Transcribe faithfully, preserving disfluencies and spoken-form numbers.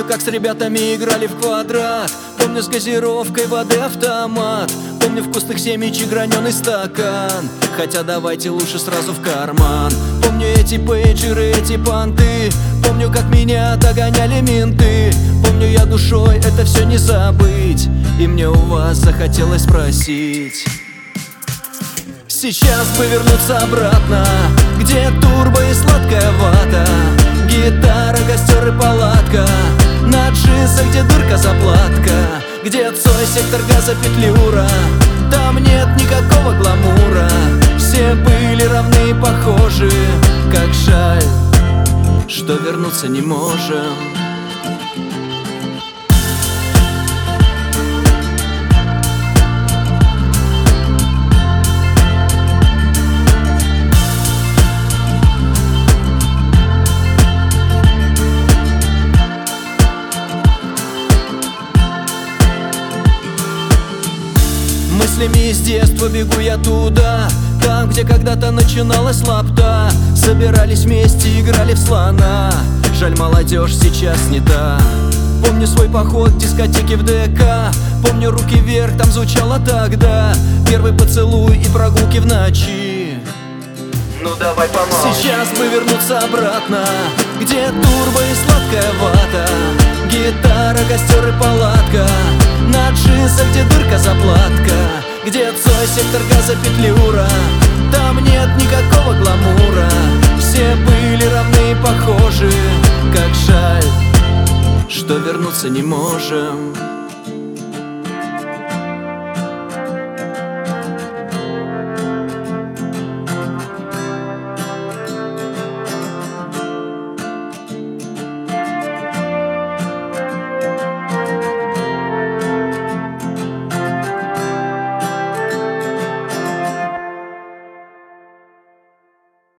как с ребятами играли в квадрат. Помню с газировкой воды автомат. Помню вкусных семечек граненый стакан. Хотя давайте лучше сразу в карман. Помню эти пейджеры, эти понты. Помню, как меня догоняли менты. Помню я душой это все не забыть. И мне у вас захотелось спросить: сейчас бы вернуться обратно, где турбо и сладкая вата, гитара, костер и палатка, на джинсах, где дырка заплатка, где Цой, сектор газа, петлюра. Там нет никакого гламура, все были равны и похожи. Как жаль, что вернуться не можем. Мыслями из детства бегу я туда, там, где когда-то начиналась лапта. Собирались вместе, играли в слона. Жаль, молодежь сейчас не та. Помню свой поход к дискотеке в ДК. Помню руки вверх, там звучало тогда. Первый поцелуй и прогулки в ночи. Ну давай помолчи. Сейчас бы вернуться обратно, где турбо и сладкая вата, гитара, костер и палатка, на джинсах, где дырка заплатка, где Цой, сектор газа, петлюра. Там нет никакого гламура, все были равны и похожи. Как жаль, что вернуться не можем.